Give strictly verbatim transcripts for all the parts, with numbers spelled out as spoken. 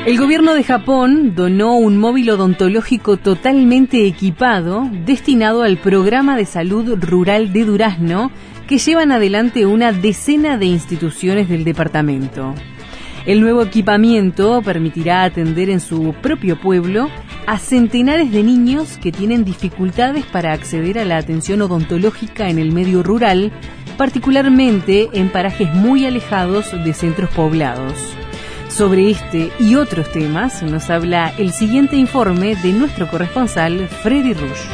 El gobierno de Japón donó un móvil odontológico totalmente equipado destinado al programa de salud rural de Durazno que llevan adelante una decena de instituciones del departamento. El nuevo equipamiento permitirá atender en su propio pueblo a centenares de niños que tienen dificultades para acceder a la atención odontológica en el medio rural, particularmente en parajes muy alejados de centros poblados. Sobre este y otros temas nos habla el siguiente informe de nuestro corresponsal Freddy Rush.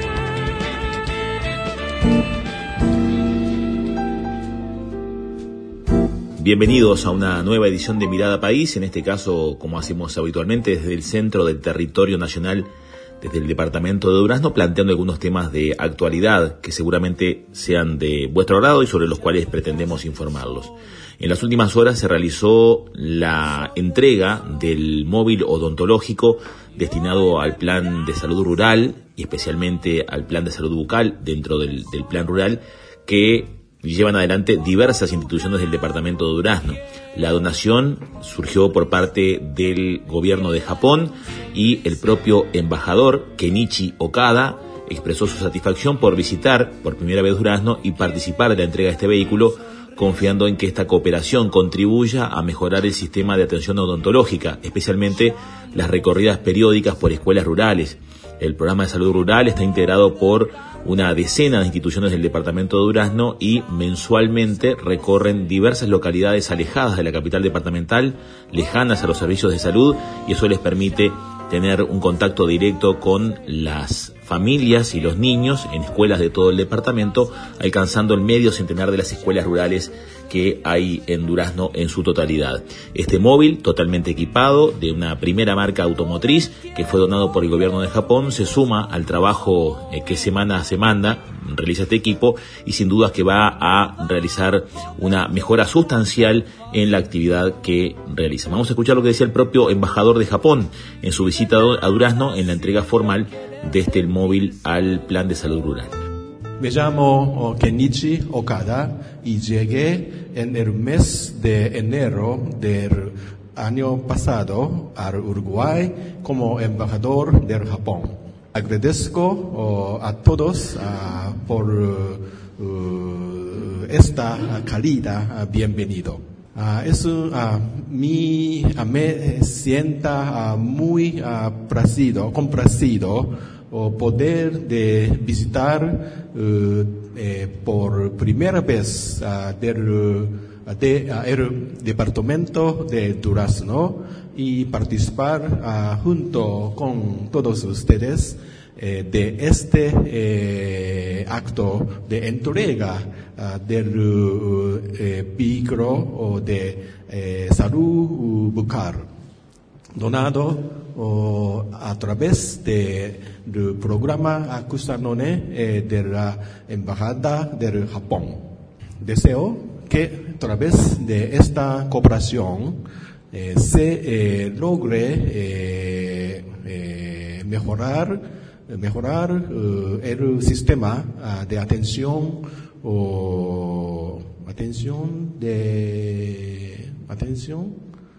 Bienvenidos a una nueva edición de Mirada País, en este caso, como hacemos habitualmente, desde el centro del territorio nacional, desde el departamento de Durazno, planteando algunos temas de actualidad que seguramente sean de vuestro agrado y sobre los cuales pretendemos informarlos. En las últimas horas se realizó la entrega del móvil odontológico destinado al plan de salud rural y especialmente al plan de salud bucal dentro del, del plan rural que llevan adelante diversas instituciones del departamento de Durazno. La donación surgió por parte del gobierno de Japón y el propio embajador Kenichi Okada expresó su satisfacción por visitar por primera vez Durazno y participar de la entrega de este vehículo, confiando en que esta cooperación contribuya a mejorar el sistema de atención odontológica, especialmente las recorridas periódicas por escuelas rurales. El programa de salud rural está integrado por una decena de instituciones del departamento de Durazno y mensualmente recorren diversas localidades alejadas de la capital departamental, lejanas a los servicios de salud, y eso les permite tener un contacto directo con las familias y los niños en escuelas de todo el departamento, alcanzando el medio centenar de las escuelas rurales que hay en Durazno en su totalidad. Este móvil, totalmente equipado, de una primera marca automotriz, que fue donado por el gobierno de Japón, se suma al trabajo eh, que semana a semana realiza este equipo y sin dudas que va a realizar una mejora sustancial en la actividad que realiza. Vamos a escuchar lo que decía el propio embajador de Japón en su visita a Durazno en la entrega formal de este móvil al plan de salud rural. Me llamo Kenichi Okada y llegué en el mes de enero del año pasado al Uruguay como embajador del Japón. Agradezco uh, a todos uh, por uh, esta cálida uh, bienvenido. Uh, es uh, mi, uh, me sienta uh, muy uh, placido, complacido o poder de visitar uh, eh, por primera vez uh, del, uh, de, uh, el departamento de Durazno y participar uh, junto con todos ustedes eh, de este eh, acto de entrega uh, del uh, eh, vehículo o de eh, salud bucal donado o a través de, del programa Akusanone eh, de la Embajada del Japón. Deseo que a través de esta cooperación eh, se eh, logre eh, eh, mejorar, mejorar uh, el sistema uh, de atención o atención de atención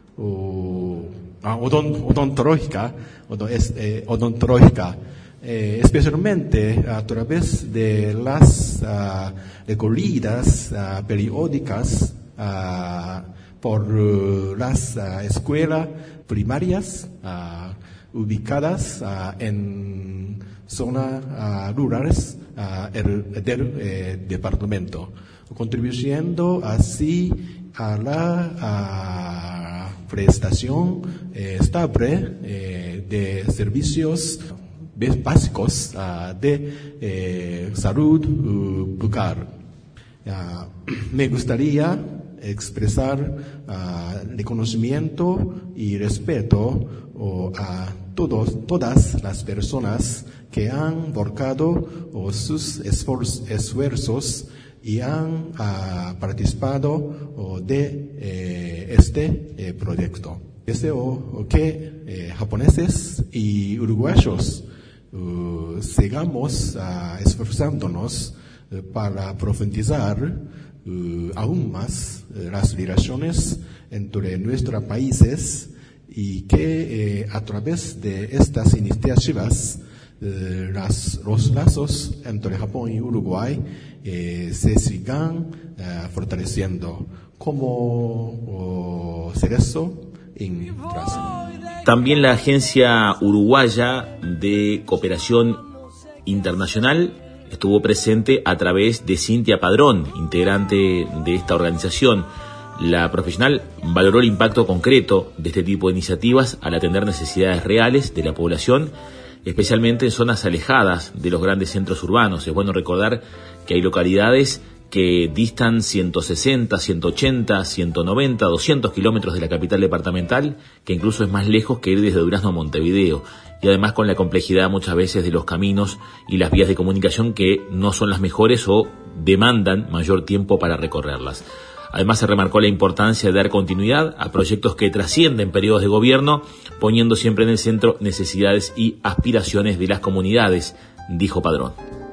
o Ah, odont, odontológica, odont, eh, odontológica eh, especialmente a través de las uh, recorridas uh, periódicas uh, por uh, las uh, escuelas primarias uh, ubicadas uh, en zonas uh, rurales uh, el, del eh, departamento, contribuyendo así a la a prestación eh, estable eh, de servicios básicos uh, de eh, salud uh, bucal. Uh, me gustaría expresar uh, reconocimiento y respeto uh, a todos, todas las personas que han volcado uh, sus esfuerzos y han uh, participado uh, de eh, este eh, proyecto. Deseo que eh, japoneses y uruguayos uh, sigamos uh, esforzándonos uh, para profundizar uh, aún más uh, las relaciones entre nuestros países y que eh, a través de estas iniciativas eh, las, los lazos entre Japón y Uruguay eh, se sigan eh, fortaleciendo. ¿Cómo oh, hacer eso en Durazno? También la Agencia Uruguaya de Cooperación Internacional estuvo presente a través de Cintia Padrón, integrante de esta organización. La profesional valoró el impacto concreto de este tipo de iniciativas al atender necesidades reales de la población, especialmente en zonas alejadas de los grandes centros urbanos. Es bueno recordar que hay localidades que distan ciento sesenta, ciento ochenta, ciento noventa, doscientos kilómetros de la capital departamental, que incluso es más lejos que ir desde Durazno a Montevideo, y además con la complejidad muchas veces de los caminos y las vías de comunicación que no son las mejores o demandan mayor tiempo para recorrerlas. Además se remarcó la importancia de dar continuidad a proyectos que trascienden periodos de gobierno, poniendo siempre en el centro necesidades y aspiraciones de las comunidades, dijo Padrón.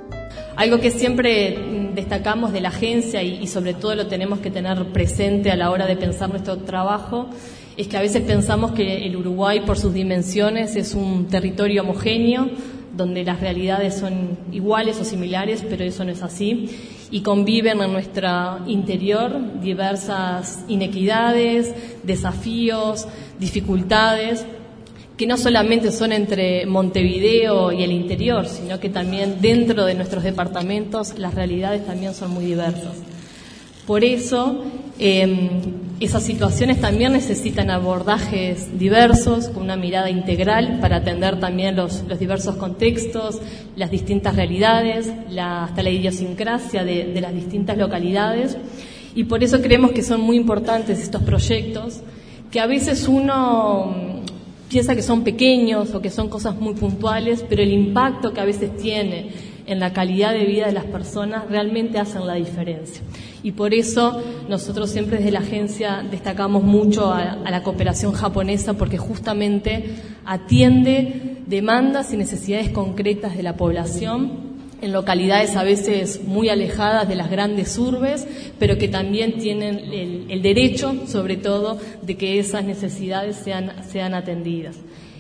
Algo que siempre destacamos de la agencia y, y sobre todo lo tenemos que tener presente a la hora de pensar nuestro trabajo es que a veces pensamos que el Uruguay por sus dimensiones es un territorio homogéneo donde las realidades son iguales o similares, pero eso no es así, y conviven en nuestro interior diversas inequidades, desafíos, dificultades, que no solamente son entre Montevideo y el interior, sino que también dentro de nuestros departamentos las realidades también son muy diversas. Por eso, eh, esas situaciones también necesitan abordajes diversos, con una mirada integral para atender también los, los diversos contextos, las distintas realidades, la, hasta la idiosincrasia de, de las distintas localidades. Y por eso creemos que son muy importantes estos proyectos, que a veces uno piensa que son pequeños o que son cosas muy puntuales, pero el impacto que a veces tiene en la calidad de vida de las personas realmente hacen la diferencia. Y por eso nosotros siempre desde la agencia destacamos mucho a, a la cooperación japonesa, porque justamente atiende demandas y necesidades concretas de la población en localidades a veces muy alejadas de las grandes urbes, pero que también tienen el, el derecho, sobre todo, de que esas necesidades sean, sean atendidas.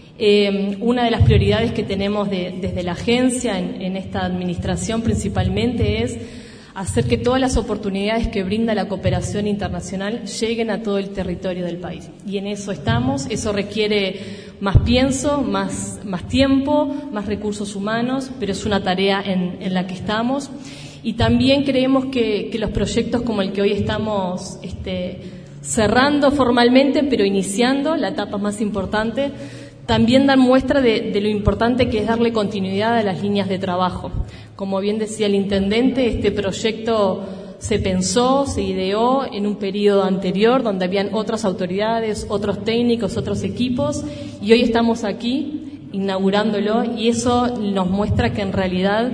Eh, una de las prioridades que tenemos de, desde la agencia en, en esta administración principalmente es hacer que todas las oportunidades que brinda la cooperación internacional lleguen a todo el territorio del país. Y en eso estamos. Eso requiere más pienso, más, más tiempo, más recursos humanos, pero es una tarea en, en la que estamos. Y también creemos que, que los proyectos como el que hoy estamos este, cerrando formalmente, pero iniciando la etapa más importante, también dan muestra de, de lo importante que es darle continuidad a las líneas de trabajo. Como bien decía el intendente, este proyecto se pensó, se ideó en un periodo anterior donde habían otras autoridades, otros técnicos, otros equipos, y hoy estamos aquí inaugurándolo, y eso nos muestra que en realidad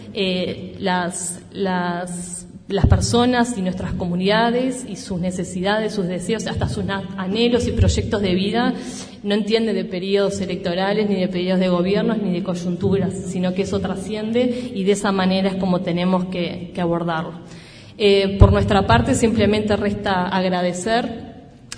eh, las, las, las personas y nuestras comunidades y sus necesidades, sus deseos, hasta sus anhelos y proyectos de vida no entiende de periodos electorales, ni de periodos de gobiernos, ni de coyunturas, sino que eso trasciende, y de esa manera es como tenemos que, que abordarlo. Eh, por nuestra parte, simplemente resta agradecer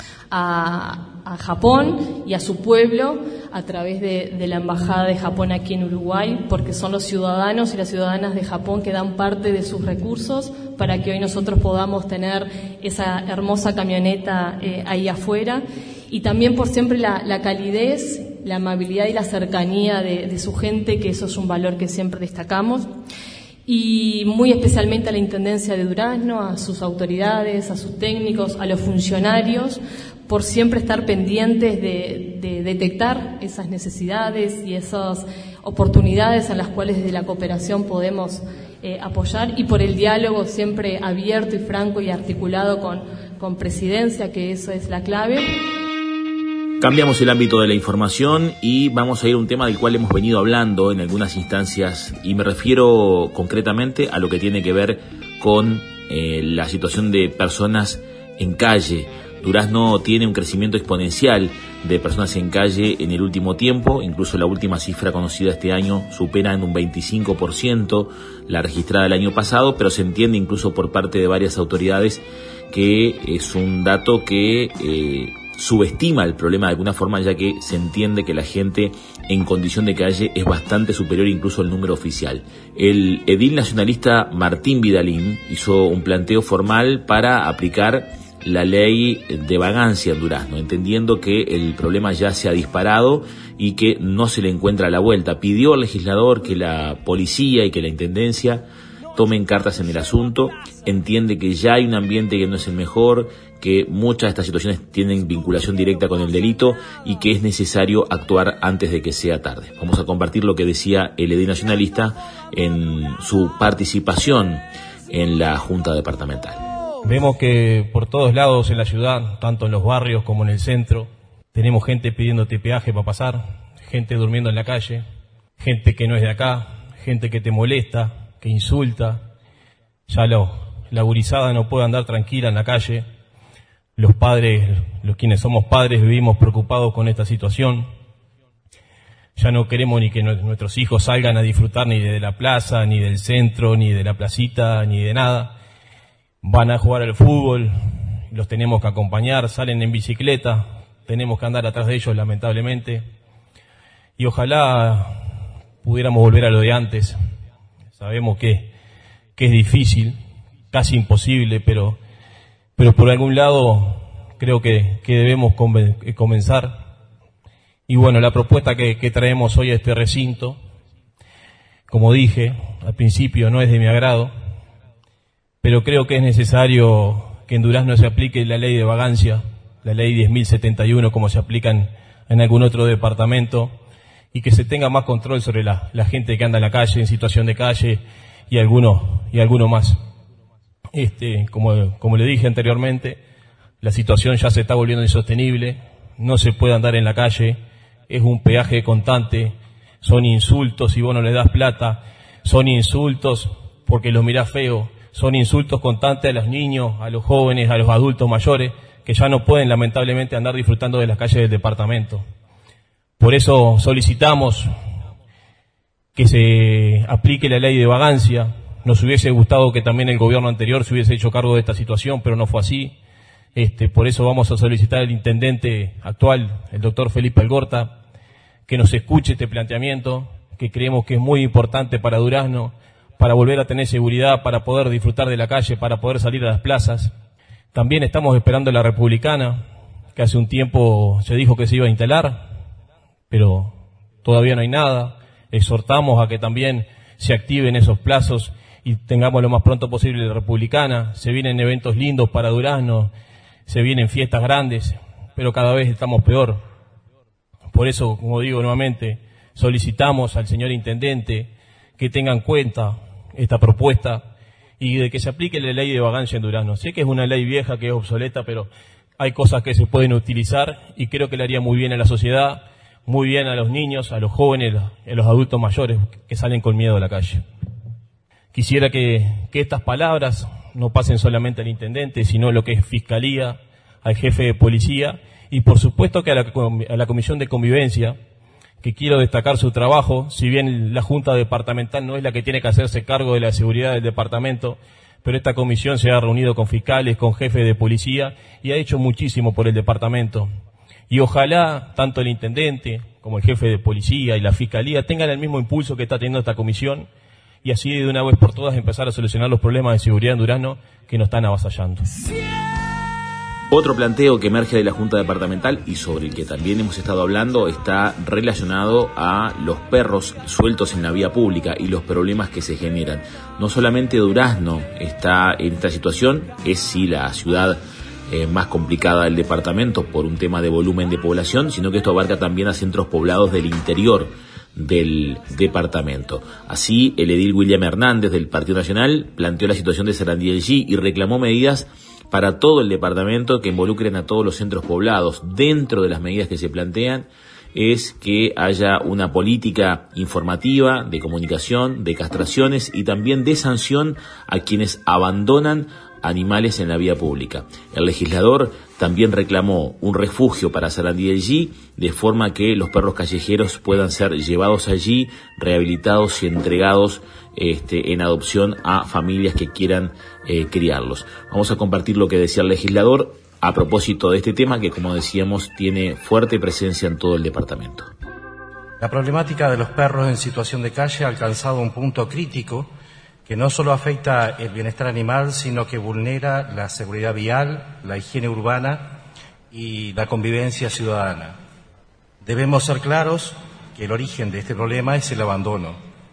a, a Japón y a su pueblo a través de, de la Embajada de Japón aquí en Uruguay, porque son los ciudadanos y las ciudadanas de Japón que dan parte de sus recursos para que hoy nosotros podamos tener esa hermosa camioneta eh, ahí afuera. Y también por siempre la, la calidez, la amabilidad y la cercanía de, de su gente, que eso es un valor que siempre destacamos. Y muy especialmente a la Intendencia de Durazno, a sus autoridades, a sus técnicos, a los funcionarios, por siempre estar pendientes de, de detectar esas necesidades y esas oportunidades en las cuales desde la cooperación podemos eh, apoyar, y por el diálogo siempre abierto y franco y articulado con, con Presidencia, que eso es la clave. Cambiamos el ámbito de la información y vamos a ir a un tema del cual hemos venido hablando en algunas instancias, y me refiero concretamente a lo que tiene que ver con eh, la situación de personas en calle. Durazno tiene un crecimiento exponencial de personas en calle en el último tiempo, incluso la última cifra conocida este año supera en un veinticinco por ciento la registrada el año pasado, pero se entiende incluso por parte de varias autoridades que es un dato que eh, subestima el problema de alguna forma, ya que se entiende que la gente en condición de calle es bastante superior incluso al número oficial. El edil nacionalista Martín Vidalín hizo un planteo formal para aplicar la ley de vagancia en Durazno, entendiendo que el problema ya se ha disparado y que no se le encuentra la vuelta. Pidió al legislador que la policía y que la intendencia tomen cartas en el asunto, entiende que ya hay un ambiente que no es el mejor, que muchas de estas situaciones tienen vinculación directa con el delito y que es necesario actuar antes de que sea tarde. Vamos a compartir lo que decía el edil nacionalista en su participación en la Junta Departamental. Vemos que por todos lados en la ciudad, tanto en los barrios como en el centro, tenemos gente pidiéndote peaje para pasar, gente durmiendo en la calle, gente que no es de acá, gente que te molesta, que insulta. Ya lo, la gurizada no puede andar tranquila en la calle. Los padres, los quienes somos padres, vivimos preocupados con esta situación. Ya no queremos ni que nuestros hijos salgan a disfrutar ni de la plaza, ni del centro, ni de la placita, ni de nada. Van a jugar al fútbol, los tenemos que acompañar, salen en bicicleta, tenemos que andar atrás de ellos lamentablemente. Y ojalá pudiéramos volver a lo de antes. Sabemos que, que es difícil, casi imposible, pero, pero por algún lado creo que, que debemos comenzar. Y bueno, la propuesta que, que traemos hoy a este recinto, como dije al principio, no es de mi agrado, pero creo que es necesario que en Durazno se aplique la ley de vagancia, la ley diez mil setenta y uno, como se aplica en, en algún otro departamento, y que se tenga más control sobre la, la gente que anda en la calle, en situación de calle, y alguno, y alguno más. Este, como, como le dije anteriormente, la situación ya se está volviendo insostenible, no se puede andar en la calle, es un peaje constante, son insultos si vos no le das plata, son insultos porque los mirás feo, son insultos constantes a los niños, a los jóvenes, a los adultos mayores, que ya no pueden lamentablemente andar disfrutando de las calles del departamento. Por eso solicitamos que se aplique la ley de vagancia. Nos hubiese gustado que también el gobierno anterior se hubiese hecho cargo de esta situación, pero no fue así. Este, por eso vamos a solicitar al intendente actual, el doctor Felipe Algorta, que nos escuche este planteamiento, que creemos que es muy importante para Durazno, para volver a tener seguridad, para poder disfrutar de la calle, para poder salir a las plazas. También estamos esperando la Republicana, que hace un tiempo se dijo que se iba a instalar, pero todavía no hay nada. Exhortamos a que también se activen esos plazos y tengamos lo más pronto posible la Republicana. Se vienen eventos lindos para Durazno, se vienen fiestas grandes, pero cada vez estamos peor. Por eso, como digo nuevamente, solicitamos al señor intendente que tenga en cuenta esta propuesta y de que se aplique la ley de vagancia en Durazno. Sé que es una ley vieja, que es obsoleta, pero hay cosas que se pueden utilizar y creo que le haría muy bien a la sociedad, muy bien a los niños, a los jóvenes, a los adultos mayores que salen con miedo a la calle. Quisiera que, que estas palabras no pasen solamente al intendente, sino lo que es fiscalía, al jefe de policía y por supuesto que a la, a la comisión de convivencia, que quiero destacar su trabajo, si bien la Junta Departamental no es la que tiene que hacerse cargo de la seguridad del departamento, pero esta comisión se ha reunido con fiscales, con jefes de policía y ha hecho muchísimo por el departamento. Y ojalá tanto el intendente como el jefe de policía y la fiscalía tengan el mismo impulso que está teniendo esta comisión y así de una vez por todas empezar a solucionar los problemas de seguridad en Durazno que nos están avasallando. Otro planteo que emerge de la Junta Departamental y sobre el que también hemos estado hablando está relacionado a los perros sueltos en la vía pública y los problemas que se generan. No solamente Durazno está en esta situación, es sí la ciudad eh, más complicada del departamento por un tema de volumen de población, sino que esto abarca también a centros poblados del interior del departamento. Así, el edil William Hernández del Partido Nacional planteó la situación de Sarandí del G y reclamó medidas para todo el departamento que involucren a todos los centros poblados. Dentro de las medidas que se plantean es que haya una política informativa, de comunicación, de castraciones y también de sanción a quienes abandonan animales en la vía pública. El legislador también reclamó un refugio para Sarandí del G, de forma que los perros callejeros puedan ser llevados allí, rehabilitados y entregados este, en adopción a familias que quieran eh, criarlos. Vamos a compartir lo que decía el legislador a propósito de este tema que, como decíamos, tiene fuerte presencia en todo el departamento. La problemática de los perros en situación de calle ha alcanzado un punto crítico que no solo afecta el bienestar animal, sino que vulnera la seguridad vial, la higiene urbana y la convivencia ciudadana. Debemos ser claros que el origen de este problema es el abandono.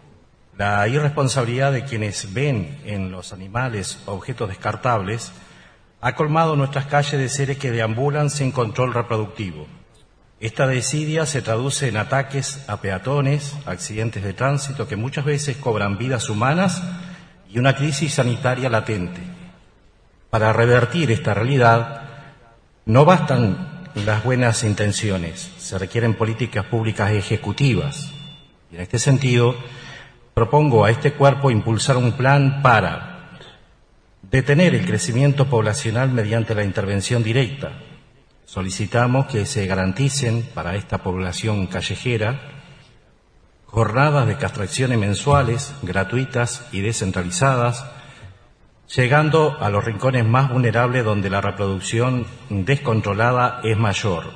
La irresponsabilidad de quienes ven en los animales objetos descartables ha colmado nuestras calles de seres que deambulan sin control reproductivo. Esta desidia se traduce en ataques a peatones, accidentes de tránsito que muchas veces cobran vidas humanas y una crisis sanitaria latente. Para revertir esta realidad no bastan las buenas intenciones, se requieren políticas públicas ejecutivas. Y en este sentido, propongo a este cuerpo impulsar un plan para detener el crecimiento poblacional mediante la intervención directa. Solicitamos que se garanticen para esta población callejera jornadas de castraciones mensuales, gratuitas y descentralizadas, llegando a los rincones más vulnerables donde la reproducción descontrolada es mayor.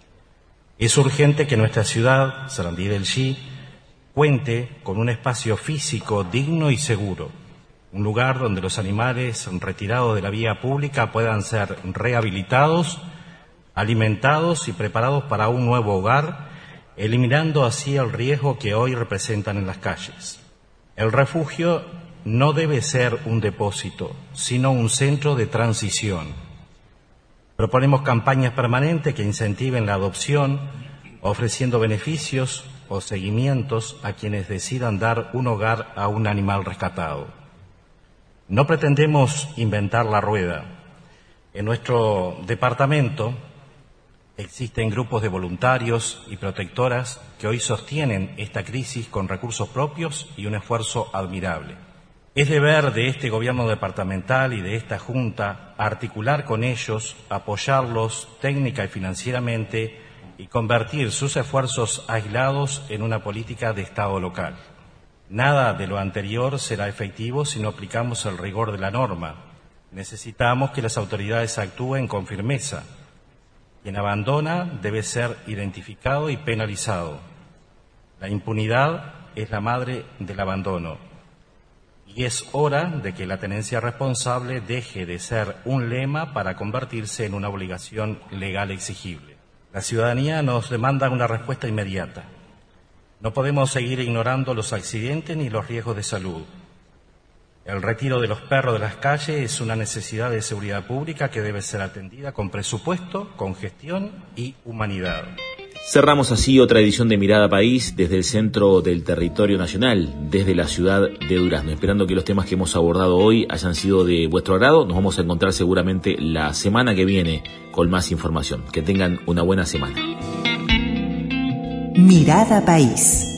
Es urgente que nuestra ciudad, Sarandí del Chi, cuente con un espacio físico digno y seguro, un lugar donde los animales retirados de la vía pública puedan ser rehabilitados, alimentados y preparados para un nuevo hogar, eliminando así el riesgo que hoy representan en las calles. El refugio no debe ser un depósito, sino un centro de transición. Proponemos campañas permanentes que incentiven la adopción, ofreciendo beneficios o seguimientos a quienes decidan dar un hogar a un animal rescatado. No pretendemos inventar la rueda. En nuestro departamento existen grupos de voluntarios y protectoras que hoy sostienen esta crisis con recursos propios y un esfuerzo admirable. Es deber de este gobierno departamental y de esta Junta articular con ellos, apoyarlos técnica y financieramente y convertir sus esfuerzos aislados en una política de Estado local. Nada de lo anterior será efectivo si no aplicamos el rigor de la norma. Necesitamos que las autoridades actúen con firmeza. Quien abandona debe ser identificado y penalizado. La impunidad es la madre del abandono. Y es hora de que la tenencia responsable deje de ser un lema para convertirse en una obligación legal exigible. La ciudadanía nos demanda una respuesta inmediata. No podemos seguir ignorando los accidentes ni los riesgos de salud. El retiro de los perros de las calles es una necesidad de seguridad pública que debe ser atendida con presupuesto, con gestión y humanidad. Cerramos así otra edición de Mirada País desde el centro del territorio nacional, desde la ciudad de Durazno. Esperando que los temas que hemos abordado hoy hayan sido de vuestro agrado. Nos vamos a encontrar seguramente la semana que viene con más información. Que tengan una buena semana. Mirada País.